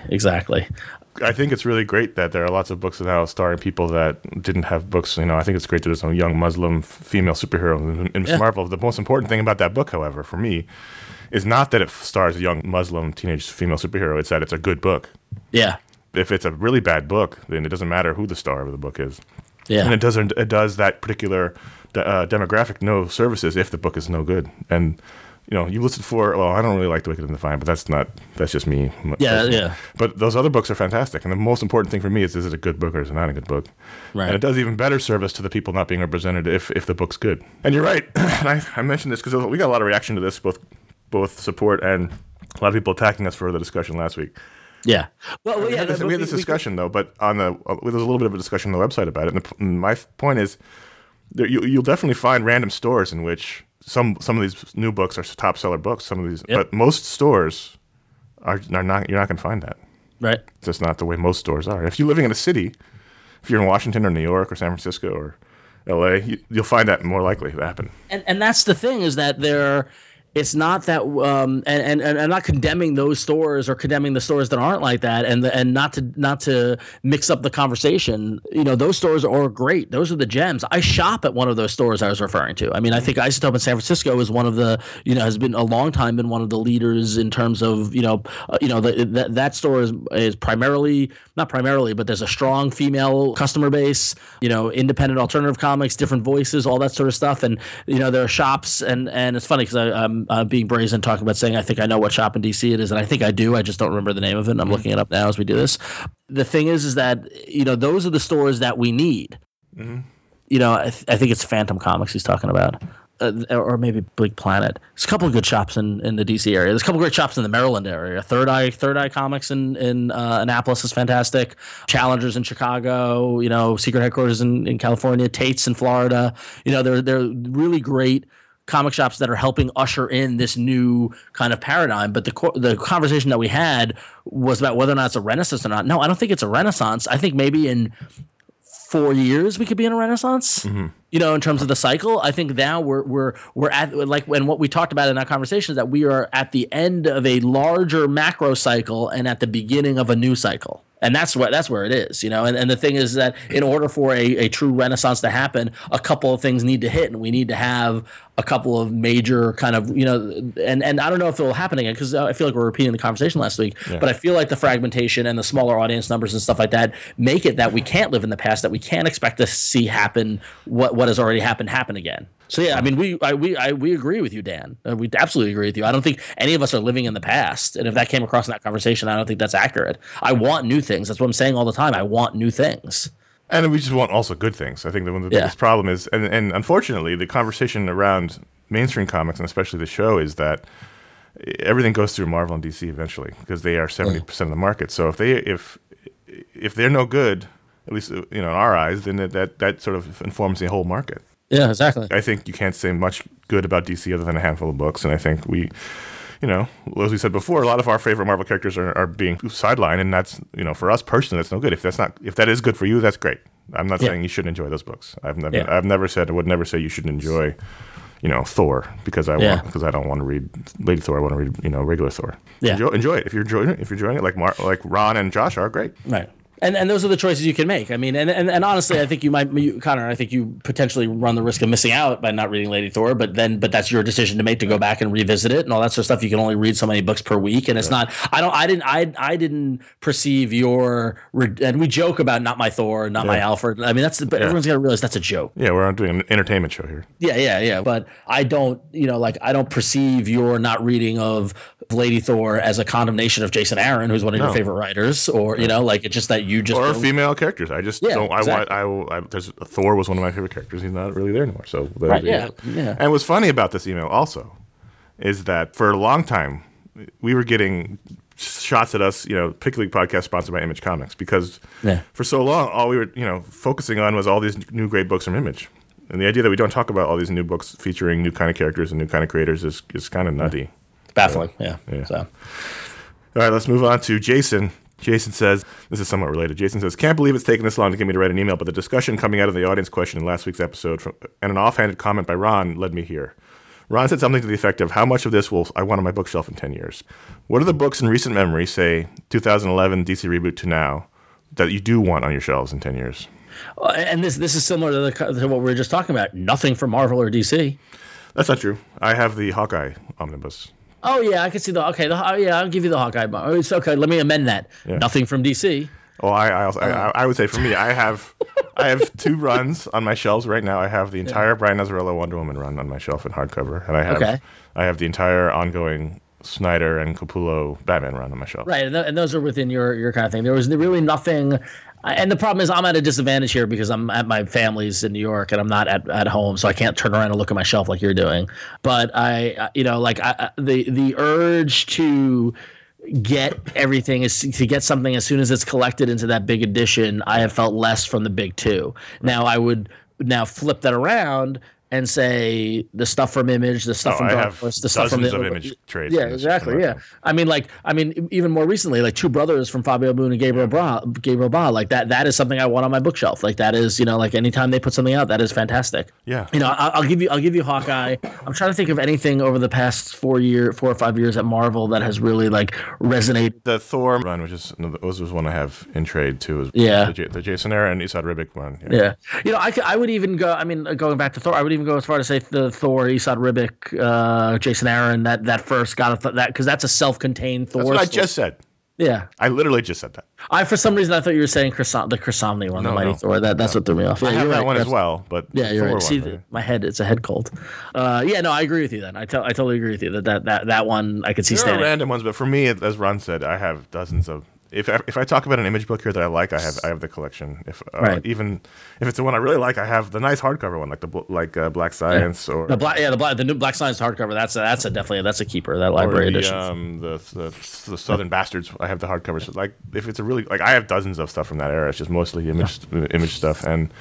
I think it's really great that there are lots of books now starring people that didn't have books. I think it's great that there's a young Muslim female superhero in Ms. Marvel. The most important thing about that book, however, for me, is not that it stars a young Muslim teenage female superhero. It's that it's a good book. Yeah. If it's a really bad book, then it doesn't matter who the star of the book is. Yeah. And it does that particular demographic no services if the book is no good. And you listed 4. Well, I don't really like The Wicked and the Vine, but that's just me. Yeah. But those other books are fantastic, and the most important thing for me is it a good book or is it not a good book? Right. And it does even better service to the people not being represented if the book's good. And you're right. And I mentioned this because we got a lot of reaction to this, both support and a lot of people attacking us for the discussion last week. Yeah. Well, We had this discussion though, but there was a little bit of a discussion on the website about it. And my point is, you'll definitely find random stores in which some of these new books are top seller books. Some of these, but most stores are not. You're not going to find that. Right. It's just not the way most stores are. If you're living in a city, if you're in Washington or New York or San Francisco or LA, you'll find that more likely to happen. And that's the thing, is that it's not that, and I'm not condemning those stores or condemning the stores that aren't like that, and not to mix up the conversation. Those stores are great. Those are the gems. I shop at one of those stores I was referring to. I mean, I think Isotope in San Francisco is one of the, has been a long time been one of the leaders in terms of, that store is primarily, not primarily, but there's a strong female customer base, independent alternative comics, different voices, all that sort of stuff. And, there are shops, and it's funny because I'm being brazen talking about saying I think I know what shop in DC it is, and I think I do. I just don't remember the name of it, and I'm looking it up now as we do this. The thing is that, those are the stores that we need. Mm-hmm. I think it's Phantom Comics he's talking about. Or maybe Big Planet. There's a couple of good shops in the DC area. There's a couple of great shops in the Maryland area. Third Eye Comics in Annapolis is fantastic. Challengers in Chicago. Secret Headquarters in California. Tate's in Florida. They're really great comic shops that are helping usher in this new kind of paradigm. But the conversation that we had was about whether or not it's a renaissance or not. No, I don't think it's a renaissance. I think maybe in 4 years we could be in a renaissance. You know, in terms of the cycle. I think now we're at, like, and what we talked about in that conversation is that we are at the end of a larger macro cycle and at the beginning of a new cycle. And that's where it is, you know. And the thing is that in order for a true renaissance to happen, a couple of things need to hit, and we need to have a couple of major kind of, you know, and I don't know if it will happen again, because I feel like we're repeating the conversation last week, but I feel like the fragmentation and the smaller audience numbers and stuff like that make it that we can't live in the past, that we can't expect to see happen what has already happened happen again. So yeah, I mean, we agree with you, Dan. We absolutely agree with you. I don't think any of us are living in the past, and if that came across in that conversation, I don't think that's accurate. I want new things. That's what I'm saying all the time. I want new things. And we just want also good things. I think that one of the biggest problem is, and unfortunately, the conversation around mainstream comics, and especially the show, is that everything goes through Marvel and DC eventually, because they are 70% of the market. So if they're no good, at least, you know, in our eyes, then that sort of informs the whole market. Yeah, exactly. I think you can't say much good about DC other than a handful of books, and I think we, you know, as we said before, a lot of our favorite Marvel characters are being sidelined, and that's, you know, for us personally, that's no good. If that is good for you, that's great. I'm not saying you shouldn't enjoy those books. I've never said, I would never say you shouldn't enjoy, you know, Thor, because I don't want to read Lady Thor. I want to read, you know, regular Thor. Yeah. Enjoy it. If you're enjoying it, like Ron and Josh are, great. Right. And those are the choices you can make. I mean, and honestly, I think Connor, I think you potentially run the risk of missing out by not reading Lady Thor, but that's your decision to make, to go back and revisit it and all that sort of stuff. You can only read so many books per week, and it's not. I didn't perceive your, and we joke about not my Thor, not my Alfred. I mean, but everyone's got to realize that's a joke. Yeah, we're doing an entertainment show here. Yeah. But I don't, you know, like, I don't perceive your not reading of Lady Thor as a condemnation of Jason Aaron, who's one of your favorite writers, or you know, like, it's just that you just, or female characters. I just don't. Exactly. Thor was one of my favorite characters. He's not really there anymore. So And what's funny about this email also is that for a long time we were getting shots at us, you know, Pick League podcast sponsored by Image Comics, because for so long all we were, you know, focusing on was all these new great books from Image, and the idea that we don't talk about all these new books featuring new kind of characters and new kind of creators is kind of nutty. Baffling. So, all right, let's move on to Jason. Jason says, this is somewhat related. Jason says, can't believe it's taken this long to get me to write an email, but the discussion coming out of the audience question in last week's episode and an offhanded comment by Ron led me here. Ron said something to the effect of, how much of this will I want on my bookshelf in 10 years? What are the books in recent memory, say 2011 DC reboot to now, that you do want on your shelves in 10 years? And this is similar to what we were just talking about. Nothing from Marvel or DC. That's not true. I have the Hawkeye omnibus. Oh yeah, I can see I'll give you the Hawkeye. It's okay. Let me amend that. Yeah. Nothing from DC. Oh, I would say for me, I have 2 runs on my shelves right now. I have the entire Brian Azzarello Wonder Woman run on my shelf in hardcover, and I have the entire ongoing Snyder and Capullo Batman run on my shelf. Right, and those are within your kind of thing. There was really nothing. And the problem is I'm at a disadvantage here because I'm at my family's in New York and I'm not at home, so I can't turn around and look at my shelf like you're doing. But the urge to get everything is to get something as soon as it's collected into that big edition. I have felt less from the big 2. Now I would flip that around and say the stuff from Image, the stuff from Dark Horse, the stuff from the Image trades. Yeah, exactly. Yeah, I mean, even more recently, like Two Brothers from Fabio Boone and Gabriel Ba, like that is something I want on my bookshelf. Like that is, you know, like anytime they put something out, that is fantastic. Yeah, you know, I'll give you Hawkeye. I'm trying to think of anything over the past 4 or 5 years at Marvel that has really like resonated. The Thor run, which was one I have in trade too. The Jason Aaron and Esad Ribic one. Yeah, you know, I would even go. I mean, going back to Thor, I would even go as far to say the Thor, Esad Ribic, Jason Aaron, that first got that, because that's a self-contained Thor. That's what I just said. Yeah, I literally just said that. For some reason I thought you were saying the Chris Somney one, the Mighty Thor. That's what threw me off. I have that one as well, but yeah, you're right. See, my head, it's a head cold. Yeah, no, I agree with you. Then I totally agree with you that one I could see. There are random ones, but for me, as Ron said, I have dozens of. If I talk about an Image book here that I like, I have the collection. Even if it's the one I really like, I have the nice hardcover one, like Black Science or the new Black Science hardcover. That's a keeper. That library edition. The Southern Bastards. I have the hardcovers. So like if it's a really I have dozens of stuff from that era. It's just mostly Image stuff, and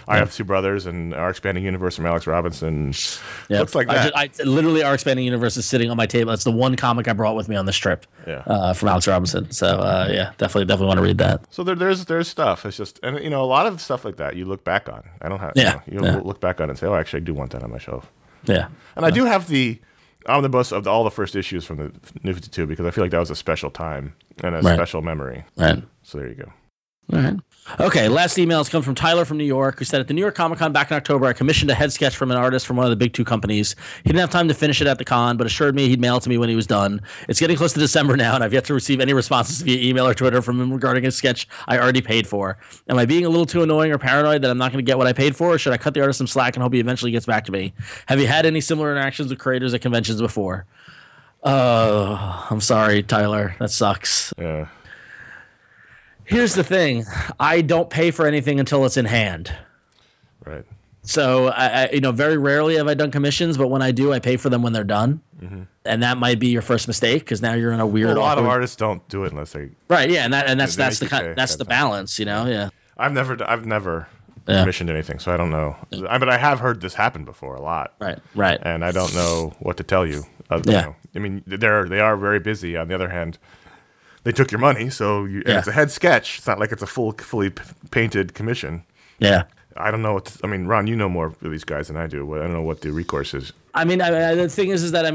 I Have Two Brothers and Our Expanding Universe from Alex Robinson. Yeah. Looks like that. I literally, Our Expanding Universe is sitting on my table. That's the one comic I brought with me on this trip. From Alex Robinson. So definitely want to read that. So there's stuff. It's just, and a lot of stuff like that you look back on. I don't have. You look back on it and say, oh, actually, I do want that on my shelf. Yeah. And I do have the omnibus of all the first issues from the New 52 because I feel like that was a special time and a special memory. Right. So there you go. All right. Okay, last email has come from Tyler from New York, who said, at the New York Comic Con back in October, I commissioned a head sketch from an artist from one of the big two companies. He didn't have time to finish it at the con, but assured me he'd mail it to me when he was done. It's getting close to December now, and I've yet to receive any responses via email or Twitter from him regarding a sketch I already paid for. Am I being a little too annoying or paranoid that I'm not going to get what I paid for, or should I cut the artist some slack and hope he eventually gets back to me? Have you had any similar interactions with creators at conventions before? I'm sorry, Tyler. That sucks. Yeah. Here's the thing. I don't pay for anything until it's in hand. Right. So, I very rarely have I done commissions, but when I do, I pay for them when they're done. Mm-hmm. And that might be your first mistake because now you're in a weird. A lot of artists don't do it unless they. Right. Yeah. That's the balance. Yeah. I've never commissioned anything, so I don't know. But I have heard this happen before a lot. Right. And I don't know what to tell you. I mean, they are very busy. On the other hand, they took your money, so and it's a head sketch. It's not like it's a fully painted commission. Yeah. I don't know. Ron, you know more of these guys than I do. I don't know what the recourse is. The thing is that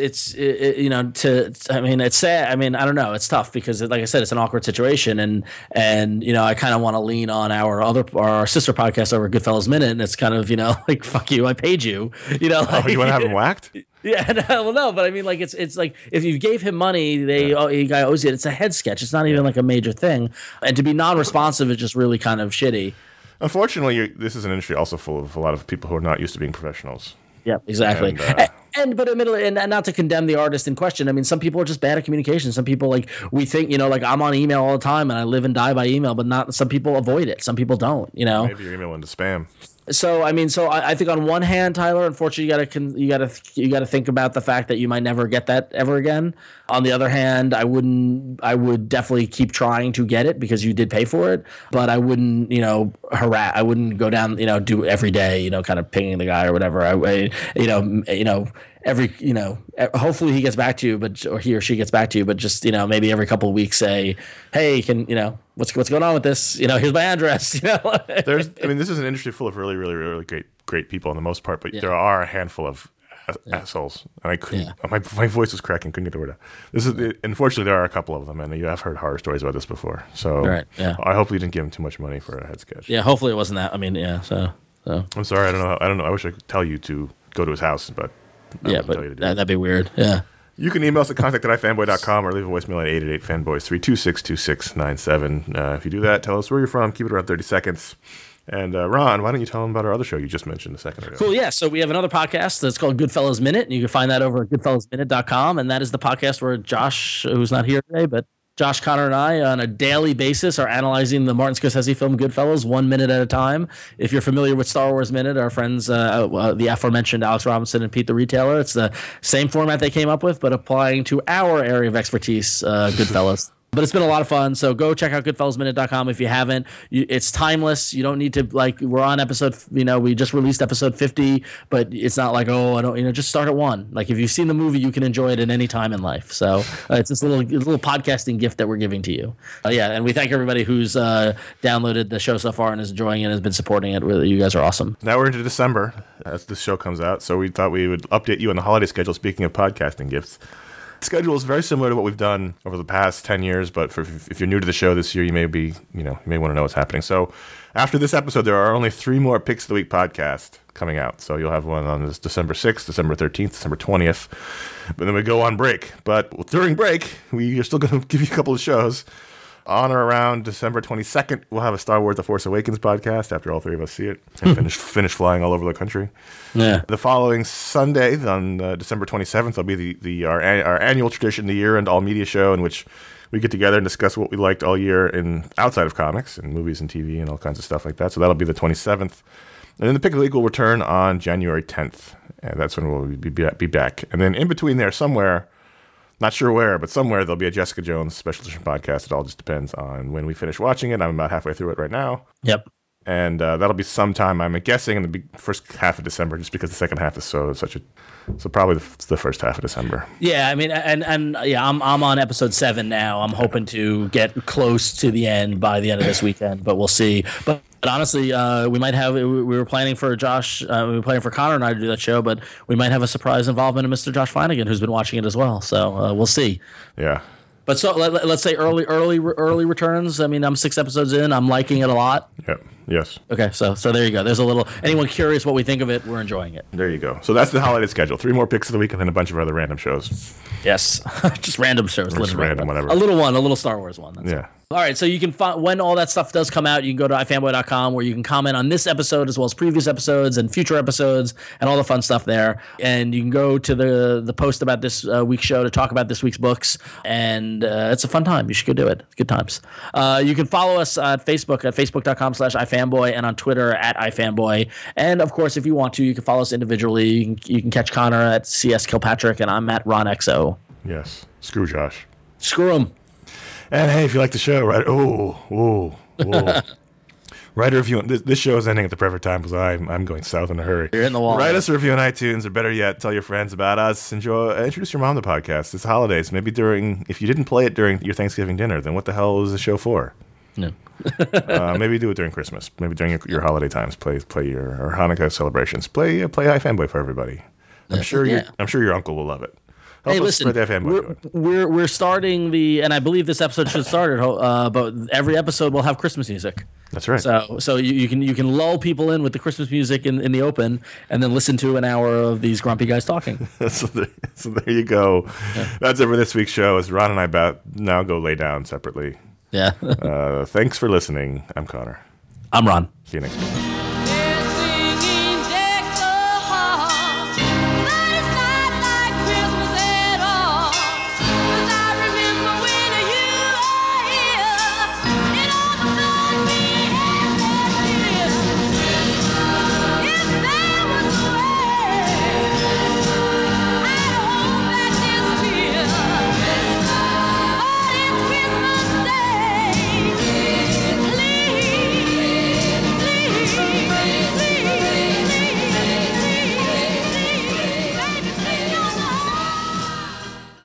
it's sad. I don't know. It's tough because, like I said, it's an awkward situation, and I kind of want to lean on our sister podcast over Goodfellas Minute, and it's kind of like fuck you, I paid you. You want to have him whacked? Yeah, no, but I mean, like it's like if you gave him money, the guy owes you. It's a head sketch. It's not even like a major thing, and to be non-responsive is just really kind of shitty. Unfortunately, this is an industry also full of a lot of people who are not used to being professionals. Yeah, exactly. But admittedly, and not to condemn the artist in question. I mean, some people are just bad at communication. Some people we think, like I'm on email all the time and I live and die by email, but not some people avoid it. Some people don't, Maybe you're emailing to spam. So I think on one hand, Tyler, unfortunately, you gotta think about the fact that you might never get that ever again. On the other hand, I would definitely keep trying to get it because you did pay for it, but I wouldn't, harass. I wouldn't go down, do every day, kind of pinging the guy or whatever. Hopefully he gets back to you, or he or she gets back to you, but just, maybe every couple of weeks say, hey, what's going on with this? Here's my address. This is an industry full of really, really, really great people on the most part, but there are a handful of assholes. And I couldn't. My voice was cracking. Couldn't get the word out. Unfortunately, there are a couple of them, and you have heard horror stories about this before. So I hope you didn't give him too much money for a head sketch. Yeah, hopefully it wasn't that. So I'm sorry. I don't know. I wish I could tell you to go to his house, but that'd be weird. Yeah. You can email us at contact@ifanboy.com or leave a voicemail at 888-fanboys-326-2697. If you do that, tell us where you're from. Keep it around 30 seconds. And Ron, why don't you tell them about our other show you just mentioned a second ago? Cool, yeah. So we have another podcast that's called Goodfellas Minute, and you can find that over at goodfellasminute.com. And that is the podcast where Josh, who's not here today, but Josh, Connor, and I, on a daily basis, are analyzing the Martin Scorsese film Goodfellas 1 minute at a time. If you're familiar with Star Wars Minute, our friends, the aforementioned Alex Robinson and Pete the Retailer, it's the same format they came up with, but applying to our area of expertise, Goodfellas. But it's been a lot of fun, so go check out goodfellasminute.com if you haven't. It's timeless. You don't need to, we're on episode, we just released episode 50, but it's not like, I don't, just start at 1. Like, if you've seen the movie, you can enjoy it at any time in life. So it's this little podcasting gift that we're giving to you. And we thank everybody who's downloaded the show so far and is enjoying it and has been supporting it. Really, you guys are awesome. Now we're into December as this show comes out, so we thought we would update you on the holiday schedule, speaking of podcasting gifts. Schedule is very similar to what we've done over the past 10 years, but if you're new to the show this year, you may want to know what's happening. So after this episode, there are only 3 more Picks of the Week podcasts coming out. So you'll have one on this December 6th, December 13th, December 20th, but then we go on break. But during break, we are still going to give you a couple of shows. On or around December 22nd, we'll have a Star Wars The Force Awakens podcast after all 3 of us see it and finish flying all over the country. Yeah. The following Sunday, on December 27th, will be our annual tradition, the year-end all-media show, in which we get together and discuss what we liked all year outside of comics and movies and TV and all kinds of stuff like that. So that'll be the 27th. And then the Pick of the Week will return on January 10th. And that's when we'll be back. And then in between there, somewhere, not sure where, but somewhere, there'll be a Jessica Jones special edition podcast. It all just depends on when we finish watching it. I'm about halfway through it right now. Yep. And that'll be sometime, I'm guessing, in the first half of December, just because the second half is so probably the first half of December. Yeah, I mean, and yeah, I'm on episode 7 now. I'm hoping to get close to the end by the end of this weekend, but we'll see. But honestly, we might have. We were planning for Josh. We were planning for Connor and I to do that show, but we might have a surprise involvement of Mr. Josh Flanagan, who's been watching it as well. So we'll see. Yeah. But so let's say early returns. I mean, I'm 6 episodes in. I'm liking it a lot. Yep. Yes. Okay. So there you go. There's a little. Anyone curious what we think of it? We're enjoying it. There you go. So that's the holiday schedule. 3 more picks of the week, and then a bunch of other random shows. Yes. Just random shows. Just random, whatever. A little Star Wars one. That's yeah. All right, so you can find when all that stuff does come out, you can go to ifanboy.com where you can comment on this episode as well as previous episodes and future episodes and all the fun stuff there. And you can go to the post about this week's show to talk about this week's books. And it's a fun time. You should go do it. Good times. You can follow us at Facebook at facebook.com/ifanboy and on Twitter at ifanboy. And, of course, if you want to, you can follow us individually. You can catch Connor at CS Kilpatrick, and I'm at RonXO. Yes. Screw Josh. Screw him. And hey, if you like the show, right? Write a review. This show is ending at the perfect time because I'm going south in a hurry. You're in the wall. Write us a review on iTunes, or better yet, tell your friends about us. Introduce your mom to the podcast. It's holidays. Maybe if you didn't play it during your Thanksgiving dinner, then what the hell is the show for? No. Maybe do it during Christmas. Maybe during your holiday times. Play your Hanukkah celebrations. Play iFanboy for everybody. I'm sure your uncle will love it. Hey, listen, we're starting and I believe this episode should start but every episode will have Christmas music. That's right. So you can lull people in with the Christmas music in the open, and then listen to an hour of these grumpy guys talking. so there you go. Yeah. That's it for this week's show. As Ron and I now go lay down separately. Yeah. Thanks for listening. I'm Connor. I'm Ron. See you next week.